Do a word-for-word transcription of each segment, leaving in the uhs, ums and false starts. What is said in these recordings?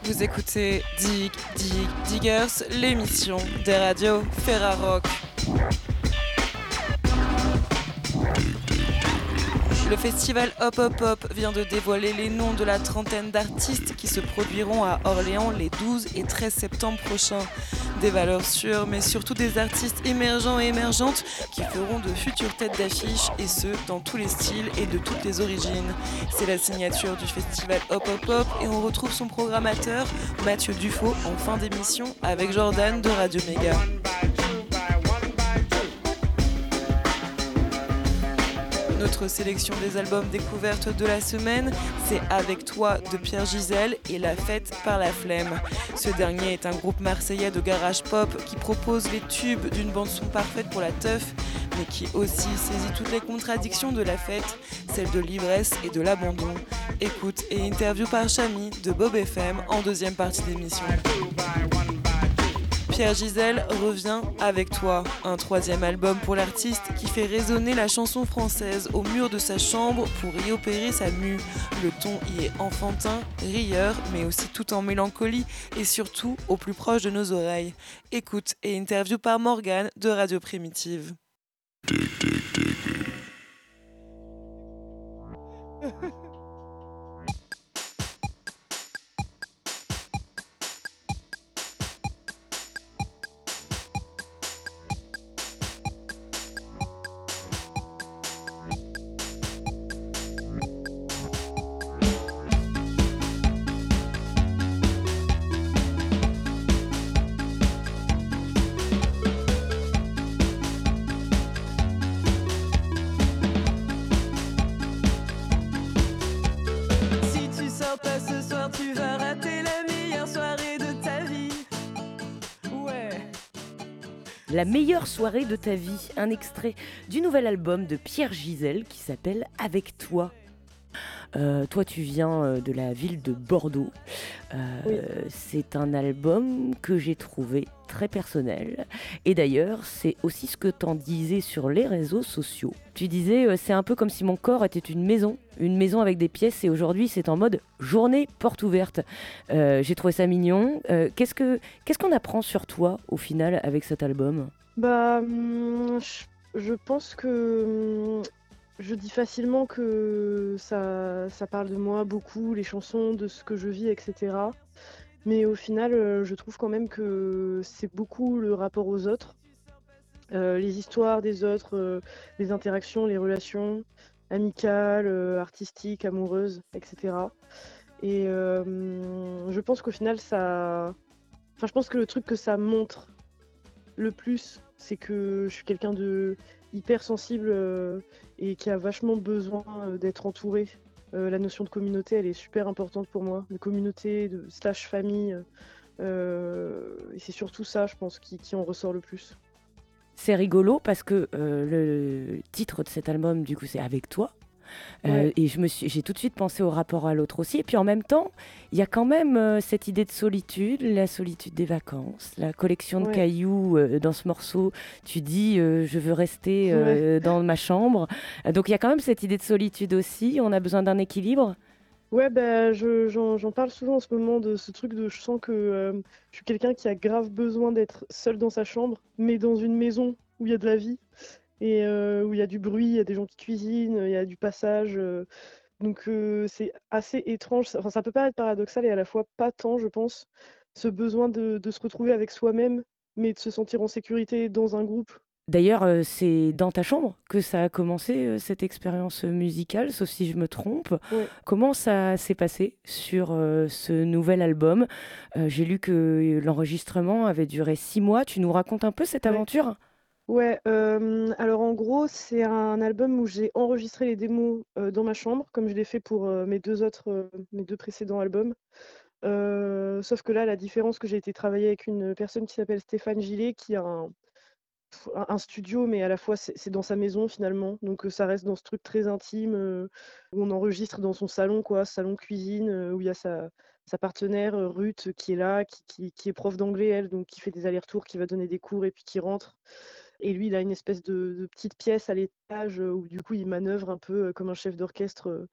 Vous écoutez Dig, Dig, Diggers, l'émission des radios Ferrarock. Le festival Hop Hop Hop vient de dévoiler les noms de la trentaine d'artistes qui se produiront à Orléans les douze et treize septembre prochains. Des valeurs sûres, mais surtout des artistes émergents et émergentes qui feront de futures têtes d'affiche, et ce, dans tous les styles et de toutes les origines. C'est la signature du festival Hop Hop Hop et on retrouve son programmateur, Mathieu Dufaux, en fin d'émission avec Jordan de Radio Méga. Notre sélection des albums découvertes de la semaine, c'est Avec toi de Pierre Gisèle et La Fête par la Flemme. Ce dernier est un groupe marseillais de garage pop qui propose les tubes d'une bande-son parfaite pour la teuf, mais qui aussi saisit toutes les contradictions de la fête, celles de l'ivresse et de l'abandon. Écoute et interview par Chami de Bob F M en deuxième partie d'émission. Pierre Gisèle revient Avec toi, un troisième album pour l'artiste qui fait résonner la chanson française au mur de sa chambre pour y opérer sa mue. Le ton y est enfantin, rieur, mais aussi tout en mélancolie et surtout au plus proche de nos oreilles. Écoute et interview par Morgane de Radio Primitive. La meilleure soirée de ta vie, un extrait du nouvel album de Pierre Gisèle qui s'appelle Avec toi. Euh, toi, tu viens euh, de la ville de Bordeaux. Euh, oui. C'est un album que j'ai trouvé très personnel. Et d'ailleurs, c'est aussi ce que t'en disais sur les réseaux sociaux. Tu disais, euh, c'est un peu comme si mon corps était une maison, une maison avec des pièces. Et aujourd'hui, c'est en mode journée porte ouverte. Euh, j'ai trouvé ça mignon. Euh, qu'est-ce que, qu'est-ce qu'on apprend sur toi, au final, avec cet album ? Bah, hum, je, je pense que... Hum, Je dis facilement que ça, ça parle de moi beaucoup, les chansons, de ce que je vis, et cetera. Mais au final, euh, je trouve quand même que c'est beaucoup le rapport aux autres, euh, les histoires des autres, euh, les interactions, les relations amicales, euh, artistiques, amoureuses, et cetera. Et euh, je pense qu'au final, ça... Enfin, je pense que le truc que ça montre le plus, c'est que je suis quelqu'un de hyper sensible euh, et qui a vachement besoin euh, d'être entouré. Euh, la notion de communauté, elle est super importante pour moi. De communauté, de slash famille. Euh, et c'est surtout ça, je pense, qui, qui en ressort le plus. C'est rigolo parce que euh, le titre de cet album, du coup, c'est Avec toi. Euh, ouais. Et je me suis, j'ai tout de suite pensé au rapport à l'autre aussi. Et puis en même temps, il y a quand même euh, cette idée de solitude, la solitude des vacances, la collection de ouais. cailloux euh, dans ce morceau. Tu dis, euh, je veux rester euh, ouais. dans ma chambre. Donc il y a quand même cette idée de solitude aussi. On a besoin d'un équilibre. Ouais, bah, je, j'en, j'en parle souvent en ce moment de ce truc de je sens que euh, je suis quelqu'un qui a grave besoin d'être seul dans sa chambre, mais dans une maison où il y a de la vie. Et euh, où il y a du bruit, il y a des gens qui cuisinent, il y a du passage. Euh, donc euh, c'est assez étrange. Enfin, ça peut paraître paradoxal et à la fois pas tant, je pense. Ce besoin de, de se retrouver avec soi-même, mais de se sentir en sécurité dans un groupe. D'ailleurs, euh, c'est dans ta chambre que ça a commencé, euh, cette expérience musicale, sauf si je me trompe. Ouais. Comment ça s'est passé sur euh, ce nouvel album ? euh, J'ai lu que l'enregistrement avait duré six mois. Tu nous racontes un peu cette ouais. aventure ? Ouais, euh, alors en gros, c'est un album où j'ai enregistré les démos euh, dans ma chambre, comme je l'ai fait pour euh, mes deux autres, euh, mes deux précédents albums. Euh, sauf que là, la différence, que j'ai été travailler avec une personne qui s'appelle Stéphane Gillet, qui a un, un studio, mais à la fois c'est, c'est dans sa maison finalement. Donc ça reste dans ce truc très intime euh, où on enregistre dans son salon, quoi, salon cuisine, euh, où il y a sa, sa partenaire euh, Ruth qui est là, qui, qui, qui est prof d'anglais, elle, donc qui fait des allers-retours, qui va donner des cours et puis qui rentre. Et lui, il a une espèce de, de petite pièce à l'étage où du coup, il manœuvre un peu comme un chef d'orchestre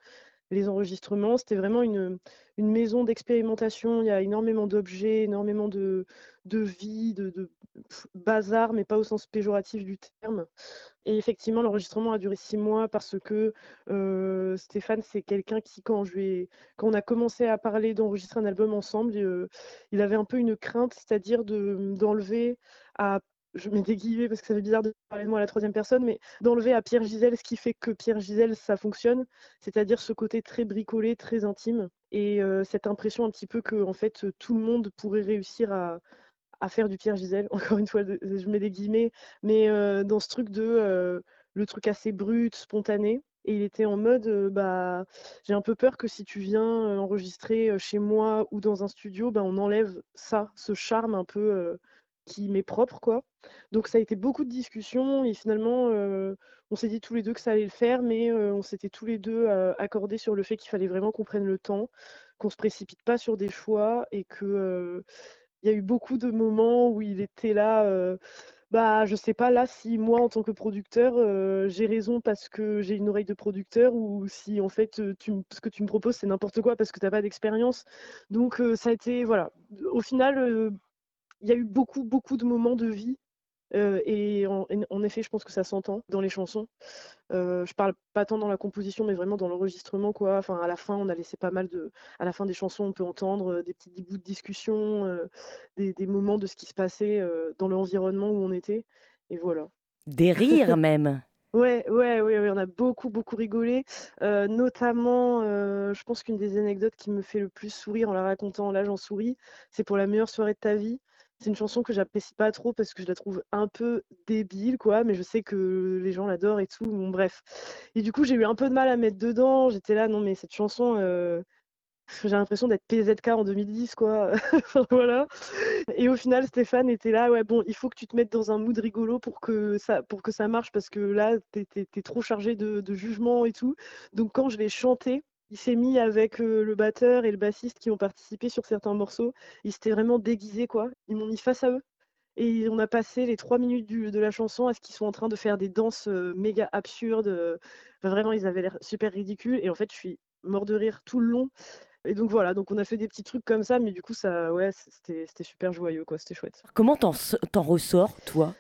les enregistrements. C'était vraiment une, une maison d'expérimentation. Il y a énormément d'objets, énormément de, de vie, de, de pff, bazar, mais pas au sens péjoratif du terme. Et effectivement, l'enregistrement a duré six mois parce que euh, Stéphane, c'est quelqu'un qui, quand, je lui ai- quand on a commencé à parler d'enregistrer un album ensemble, euh, il avait un peu une crainte, c'est-à-dire de, d'enlever à, je mets des guillemets parce que ça fait bizarre de parler de moi à la troisième personne, mais d'enlever à Pierre Gisèle ce qui fait que Pierre Gisèle, ça fonctionne, c'est-à-dire ce côté très bricolé, très intime, et euh, cette impression un petit peu que en fait, tout le monde pourrait réussir à à faire du Pierre Gisèle, encore une fois, de- je mets des guillemets, mais euh, dans ce truc de euh, le truc assez brut, spontané. Et il était en mode, euh, bah, j'ai un peu peur que si tu viens euh, enregistrer euh, chez moi ou dans un studio, bah, on enlève ça, ce charme un peu euh, qui m'est propre, quoi. Donc ça a été beaucoup de discussions et finalement, euh, on s'est dit tous les deux que ça allait le faire, mais euh, on s'était tous les deux euh, accordés sur le fait qu'il fallait vraiment qu'on prenne le temps, qu'on se précipite pas sur des choix et que euh, il y a eu beaucoup de moments où il était là, heu, bah, je sais pas là si moi en tant que producteur, heu, j'ai raison parce que j'ai une oreille de producteur ou si en fait, heu, tu m ce que tu me proposes c'est n'importe quoi parce que tu as pas d'expérience. Donc heu, ça a été voilà, au final, heu, il y a eu beaucoup, beaucoup de moments de vie, heu et en en effet, je pense que ça s'entend dans les chansons. Heu, je parle pas tant dans la composition, mais vraiment dans l'enregistrement, quoi. Enfin, à la fin, on a laissé pas mal de à la fin des chansons, on peut entendre, heu, des petits des bouts de discussion, heu, des des moments de ce qui se passait, heu, dans l'environnement où on était et voilà. Des rires même. Ouais, ouais, ouais, ouais, on a beaucoup, beaucoup rigolé, heu, notamment, heu, je pense qu'une des anecdotes qui me fait le plus sourire en la racontant, là, j'en souris, c'est pour «La meilleure soirée de ta vie». C'est une chanson que j'apprécie pas trop parce que je la trouve un peu débile, quoi, mais je sais que les gens l'adorent et tout, bon bref. Et du coup, j'ai eu un peu de mal à mettre dedans. J'étais là: «Non mais cette chanson, heu, j'ai l'impression d'être P Z K en deux mille dix, quoi». Enfin voilà. Et au final, Stéphane était là: «Ouais, bon, il faut que tu te mettes dans un mood rigolo pour que ça pour que ça marche parce que là, tu es tu trop chargé de de jugement et tout». Donc quand je l'ai chanté, il s'est mis avec, heu, le batteur et le bassiste qui ont participé sur certains morceaux. Ils s'étaient vraiment déguisés, quoi. Ils m'ont mis face à eux et on a passé les trois minutes du de la chanson à ce qu'ils soient en train de faire des danses, heu, méga absurdes, heu, enfin vraiment ils avaient l'air super ridicules et en fait, je suis mort de rire tout le long et donc voilà, donc on a fait des petits trucs comme ça, mais du coup ça ouais, c'était c'était super joyeux, quoi, c'était chouette. Comment t'en s- t'en ressors, toi?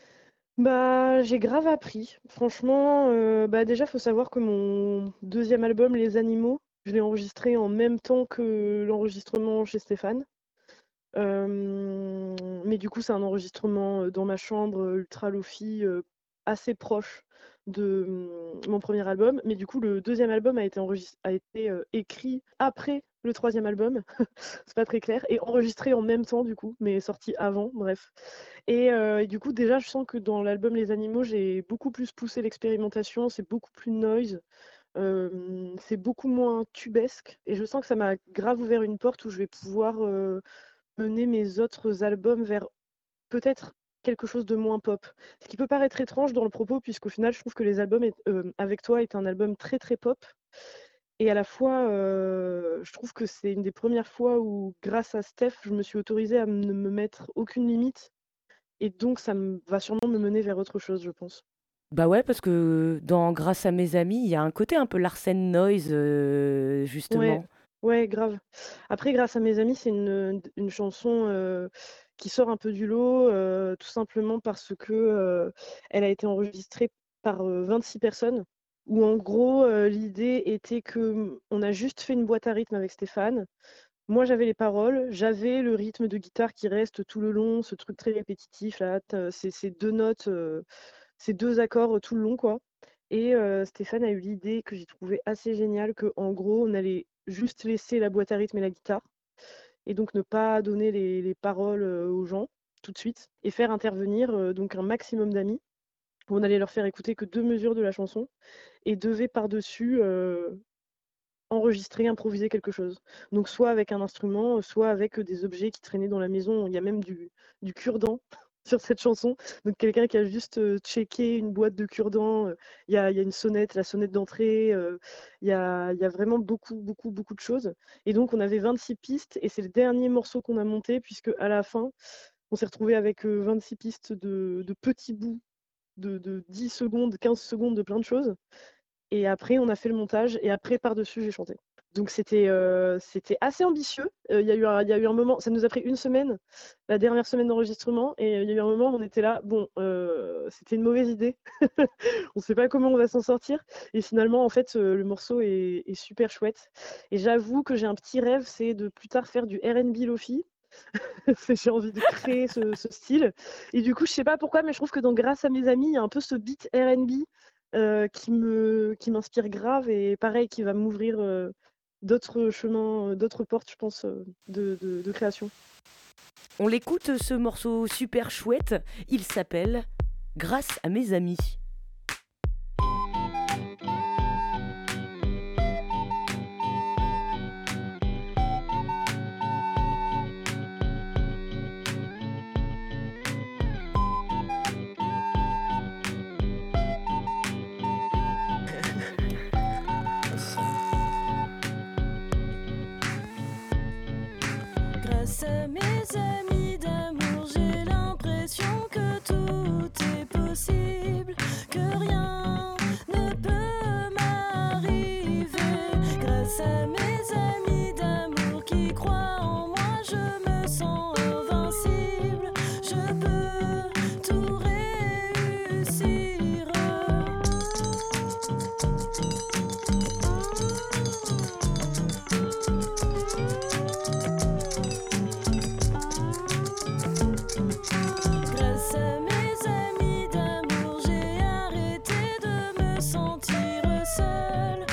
Bah, j'ai grave appris. Franchement, heu, bah, déjà, faut savoir que mon deuxième album, Les Animaux, je l'ai enregistré en même temps que l'enregistrement chez Stéphane. Hem, mais du coup, c'est un enregistrement, heu, dans ma chambre, heu, ultra lo-fi, heu, assez proche de, mmh, mon premier album. Mais du coup, le deuxième album a été enregis a été, heu, écrit après le troisième album. C'est pas très clair et enregistré en même temps du coup, mais sorti avant, bref. Et heu et du coup, déjà, je sens que dans l'album Les Animaux, j'ai beaucoup plus poussé l'expérimentation, c'est beaucoup plus noise, hem, c'est beaucoup moins tubesque et je sens que ça m'a grave ouvert une porte où je vais pouvoir, heu mener mes autres albums vers peut-être quelque chose de moins pop. Ce qui peut paraître étrange dans le propos, puisqu'au final, je trouve que les albums est- euh, avec toi est un album très très pop. Et à la fois, euh, je trouve que c'est une des premières fois où, grâce à Steph, je me suis autorisée à ne me mettre aucune limite. Et donc, ça me- va sûrement me mener vers autre chose, je pense. Bah ouais, parce que dans Grâce à mes amis, il y a un côté un peu Larsen Noise, euh, Ouais, justement. ouais, grave. Après, grâce à mes amis, c'est une, une chanson euh, qui sort un peu du lot, euh, tout simplement parce que euh, elle a été enregistrée par euh, vingt-six personnes, où en gros, euh, l'idée était que mm, on a juste fait une boîte à rythme avec Stéphane. Moi, j'avais les paroles, j'avais le rythme de guitare qui reste tout le long, ce truc très répétitif, là, t'as- ces, ces deux notes, euh, ces deux accords euh, tout le long, quoi. Et heu, Stéphane a eu l'idée que j'ai trouvée assez géniale qu'en gros, on allait juste laisser la boîte à rythme et la guitare et donc ne pas donner les les paroles, heu, aux gens tout de suite et faire intervenir, heu, donc un maximum d'amis. On allait leur faire écouter que deux mesures de la chanson et devait par-dessus, heu, enregistrer, improviser quelque chose. Donc soit avec un instrument, soit avec, heu, des objets qui traînaient dans la maison. Il y a même du du cure-dent sur cette chanson. Donc quelqu'un qui a juste, heu, checké une boîte de cure-dent, heu, il y a il y a une sonnette, la sonnette d'entrée, heu, il y a il y a vraiment beaucoup, beaucoup, beaucoup de choses et donc on avait vingt-six pistes et c'est le dernier morceau qu'on a monté puisque à la fin, on s'est retrouvé avec, heu, vingt-six pistes de de petits bouts de de dix secondes, quinze secondes de plein de choses et après on a fait le montage et après par-dessus j'ai chanté. Donc c'était, heu, c'était assez ambitieux. Heu, il y a eu un il y a eu un moment ça nous a pris une semaine, la dernière semaine d'enregistrement et il y a eu un moment où on était là: «Bon, heu, c'était une mauvaise idée. On sait pas comment on va s'en sortir» et finalement, en fait, heu, le morceau est est super chouette et j'avoue que j'ai un petit rêve, c'est de plus tard faire du R and B lo-fi. C'est j'ai envie de créer ce ce style et du coup, je sais pas pourquoi, mais je trouve que dans Grâce à mes amis, il y a un peu ce beat R and B, heu, qui me qui m'inspire grave et pareil, qui va m'ouvrir, heu, d'autres chemins, heu, d'autres portes, je pense, heu, de de de création. On l'écoute ce morceau super chouette, il s'appelle Grâce à mes amis. Grâce à mes amis d'amour, j'ai l'impression que tout est possible, que rien ne peut m'arriver. Grâce à mes amis d'amour qui croient en moi, je me sens invincible. Je peux tout réussir. Grâce à mes amis d'amour, j'ai arrêté de me sentir seule,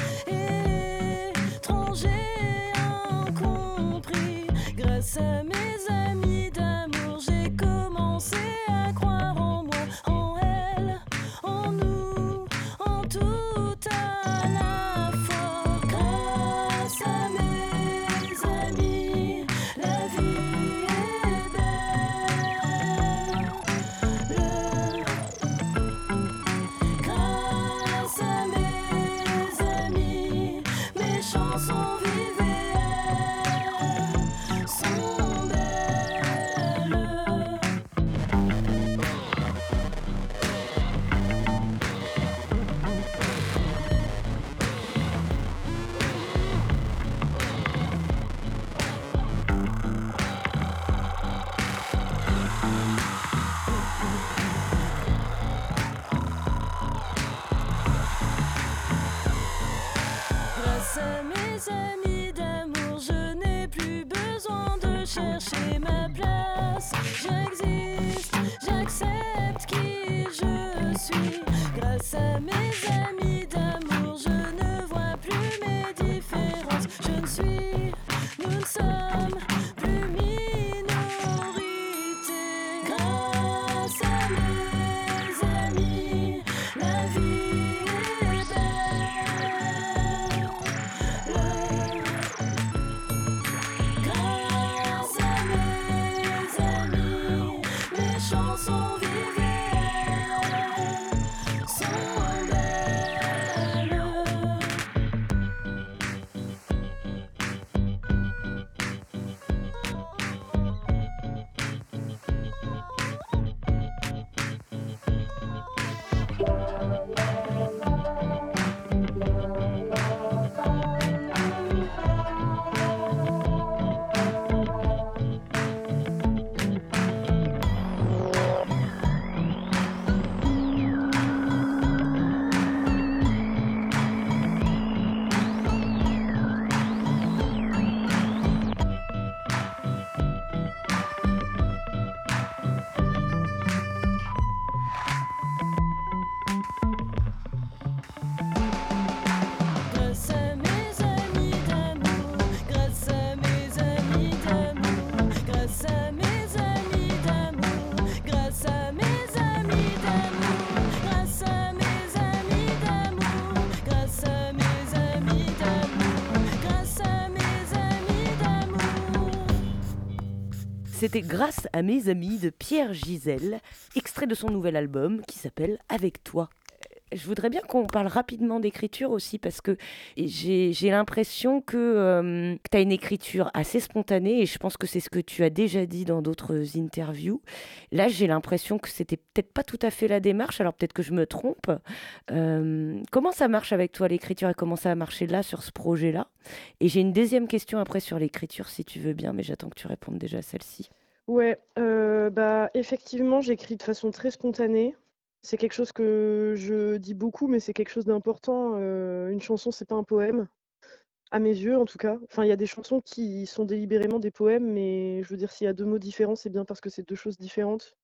étranger, incompris. Grâce à mes amis d'amour, j'ai commencé à croire en moi, en elle, en nous, en tout à la fois. Grâce à mes amis, la vie est belle. Grâce à mes amis, mes chansons vivent et elles sont belles. Grâce à mes amis d'amour, je n'ai plus besoin de chercher ma place. J'existe, j'accepte qui je suis. Grâce à mes amis d'amour, je ne vois plus mes différences. Je ne suis, nous ne sommes plus minorité. Grâce à mes amis, la vie est belle. Grâce à mes amis, mes chansons vivent et elles sont belles. Grâce à mes amis d'amour, grâce à mes amis d'amour, grâce à mes amis d'amour, grâce à mes amis d'amour, grâce à mes amis d'amour, grâce à mes amis d'amour, grâce à mes amis d'amour. C'était Grâce à mes amis de Pierre Gisèle, extrait de son nouvel album qui s'appelle Avec toi. Je voudrais bien qu'on parle rapidement d'écriture aussi parce que j'ai, j'ai l'impression que, euh, que tu as une écriture assez spontanée et je pense que c'est ce que tu as déjà dit dans d'autres interviews. Là, j'ai l'impression que c'était peut-être pas tout à fait la démarche, alors peut-être que je me trompe. Euh, comment ça marche avec toi l'écriture et comment ça a marché là sur ce projet-là? Et j'ai une deuxième question après sur l'écriture si tu veux bien, mais j'attends que tu répondes déjà à celle-ci. Ouais, euh, bah effectivement, j'écris de façon très spontanée. C'est quelque chose que je dis beaucoup, mais c'est quelque chose d'important. Euh, une chanson, c'est pas un poème, à mes yeux en tout cas. Enfin, il y a des chansons qui sont délibérément des poèmes, mais je veux dire, s'il y a deux mots différents, c'est bien parce que c'est deux choses différentes.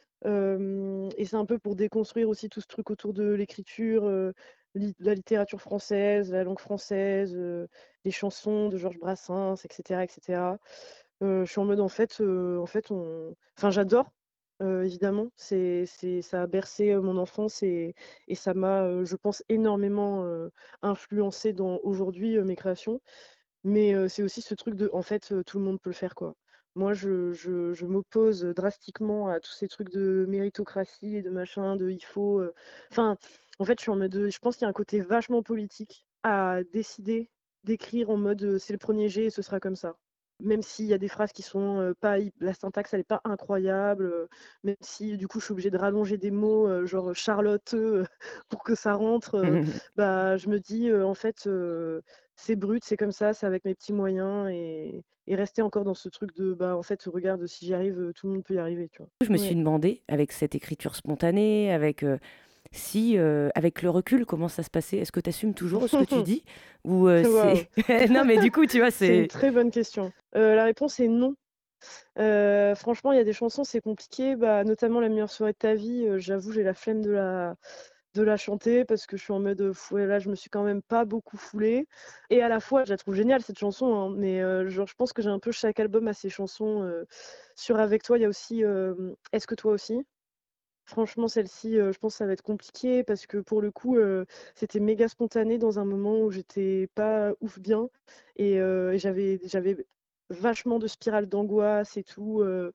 Euh, et c'est un peu pour déconstruire aussi tout ce truc autour de l'écriture, euh, li- la littérature française, la langue française, euh, les chansons de Georges Brassens, et cetera, et cetera. Euh, je suis en mode en fait, euh, en fait, on... enfin, j'adore. Euh, évidemment, c'est, c'est, ça a bercé euh, mon enfance et, et ça m'a, euh, je pense, énormément euh, influencé dans aujourd'hui euh, mes créations. Mais euh, c'est aussi ce truc de, en fait, euh, tout le monde peut le faire, quoi. Moi, je, je, je m'oppose drastiquement à tous ces trucs de méritocratie et de machin, de il faut. euh, Enfin, en fait, je suis en mode, je pense qu'il y a un côté vachement politique à décider d'écrire en mode euh, c'est le premier jet et ce sera comme ça. Même s'il y a des phrases qui sont euh, pas, hy- la syntaxe elle est pas incroyable, euh, même si du coup je suis obligée de rallonger des mots euh, genre Charlotte euh, pour que ça rentre, euh, bah je me dis euh, en fait euh, c'est brut, c'est comme ça, c'est avec mes petits moyens et, et rester encore dans ce truc de bah en fait regarde si j'y arrive, euh, tout le monde peut y arriver, tu vois. Je me suis Ouais. demandé, avec cette écriture spontanée, avec, euh, si, euh, avec le recul, comment ça se passait? Est-ce que tu assumes toujours ce que tu dis? Ou euh, Waouh, c'est... Non, mais du coup, tu vois, c'est une c'est... très bonne question. Euh, la réponse est non. Euh, franchement, il y a des chansons, c'est compliqué, bah, notamment La meilleure soirée de ta vie. Euh, j'avoue, j'ai la flemme de la, de la chanter parce que je suis en mode euh, fou- ouais, là, je me suis quand même pas beaucoup foulée. Et à la fois, je la trouve géniale cette chanson, hein, mais euh, genre, je pense que j'ai un peu chaque album à ses chansons. Euh, sur Avec toi, il y a aussi euh, Est-ce que toi aussi? Franchement, celle-ci, euh, je pense que ça va être compliqué parce que pour le coup, euh, c'était méga spontané dans un moment où j'étais pas ouf bien et, euh, et j'avais j'avais vachement de spirale d'angoisse et tout. euh,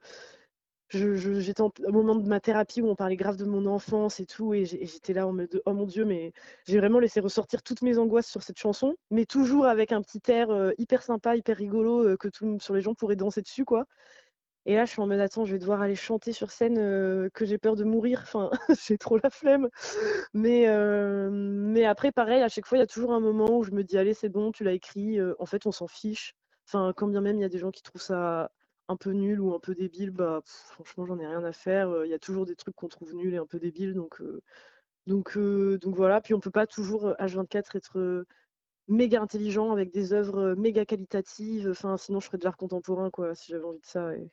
je, je- j'étais en- au moment de ma thérapie où on parlait grave de mon enfance et tout et j'ai- et j'étais là en mode oh mon Dieu, mais j'ai vraiment laissé ressortir toutes mes angoisses sur cette chanson, mais toujours avec un petit air euh, hyper sympa, hyper rigolo euh, que tout, sur les gens pourraient danser dessus quoi. Et là, je suis en mode, attends, je vais devoir aller chanter sur scène, euh, que j'ai peur de mourir. Enfin, j'ai trop la flemme. Mais, euh, mais après, pareil, à chaque fois, il y a toujours un moment où je me dis, allez, c'est bon, tu l'as écrit. euh, en fait, on s'en fiche. Enfin, quand bien même il y a des gens qui trouvent ça un peu nul ou un peu débile, bah, pff, franchement, j'en ai rien à faire. euh, Il y a toujours des trucs qu'on trouve nuls et un peu débiles. Donc, euh, donc, euh, donc voilà. Puis on peut pas toujours, euh, H vingt-quatre, être euh, méga intelligent avec des œuvres euh, méga qualitatives. Enfin, sinon, je ferais de l'art contemporain, quoi, si j'avais envie de ça. et-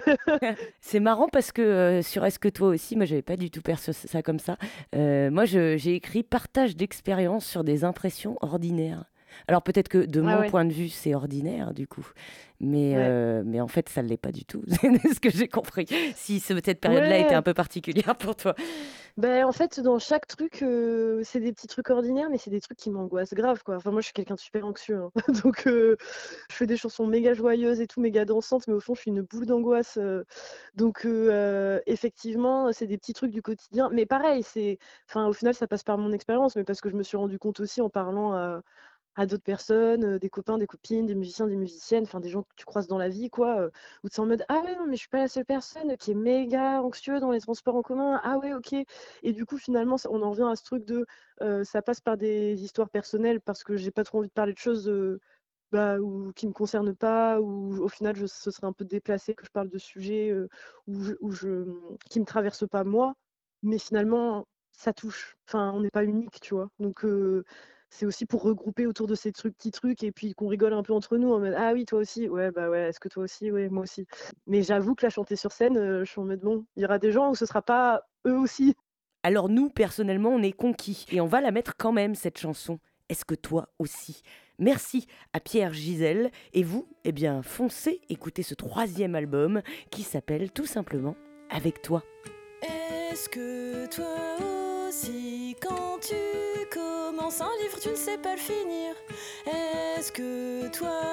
C'est marrant parce que euh, sur Est-ce que toi aussi, moi, j'avais pas du tout perçu ça comme ça. Euh, moi, je- j'ai écrit partage d'expérience sur des impressions ordinaires. Alors peut-être que de Ah mon ouais, point de vue, c'est ordinaire du coup, mais, ouais. euh, mais en fait, ça ne l'est pas du tout. C'est ce que j'ai compris. Si ce- cette période-là était un Ouais, peu particulière pour toi. ben en fait, dans chaque truc, euh, c'est des petits trucs ordinaires, mais c'est des trucs qui m'angoissent grave, quoi. Enfin, moi, je suis quelqu'un de super anxieux, hein. Donc, euh, je fais des chansons méga joyeuses et tout, méga dansantes, mais au fond, je suis une boule d'angoisse. euh. Donc, euh, euh, effectivement, c'est des petits trucs du quotidien. Mais pareil, c'est, enfin, au final, ça passe par mon expérience, mais parce que je me suis rendu compte aussi en parlant à, à d'autres personnes, euh, des copains, des copines, des musiciens, des musiciennes, enfin des gens que tu croises dans la vie, quoi, euh, où tu es en mode ah ouais, non, mais je suis pas la seule personne qui est méga anxieux dans les transports en commun, ah ouais, ok. Et du coup, finalement, ça- on en revient à ce truc de euh, ça passe par des histoires personnelles parce que j'ai pas trop envie de parler de choses euh, bah, ou, qui me concernent pas, ou au final, je, ce serait un peu déplacé que je parle de sujets euh, où je, où je, qui me traversent pas moi, mais finalement, ça touche. Enfin, on n'est pas unique, tu vois. Donc, euh, c'est aussi pour regrouper autour de ces trucs, petits trucs, et puis qu'on rigole un peu entre nous en mode ah oui, toi aussi, ouais, bah ouais, est-ce que toi aussi, ouais, moi aussi. Mais j'avoue que la chanter sur scène, euh, je suis en mode bon, il y aura des gens où ce sera pas eux aussi. Alors nous, personnellement, on est conquis et on va la mettre quand même, cette chanson. Est-ce que toi aussi? Merci à Pierre Gisèle. Et vous, eh bien, foncez écouter ce troisième album qui s'appelle tout simplement Avec toi. Est-ce que toi aussi, quand tu commences un livre, tu ne sais pas le finir? Est-ce que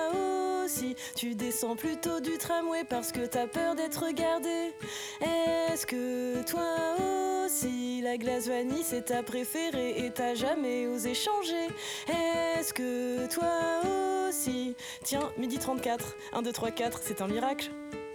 toi aussi, tu descends plutôt du tramway parce que t'as peur d'être regardé? Est-ce que toi aussi, si la glace vanille c'est ta préférée et t'as jamais osé changer. Est-ce que toi aussi? Tiens, midi trente-quatre, un, deux, trois, quatre, c'est un miracle.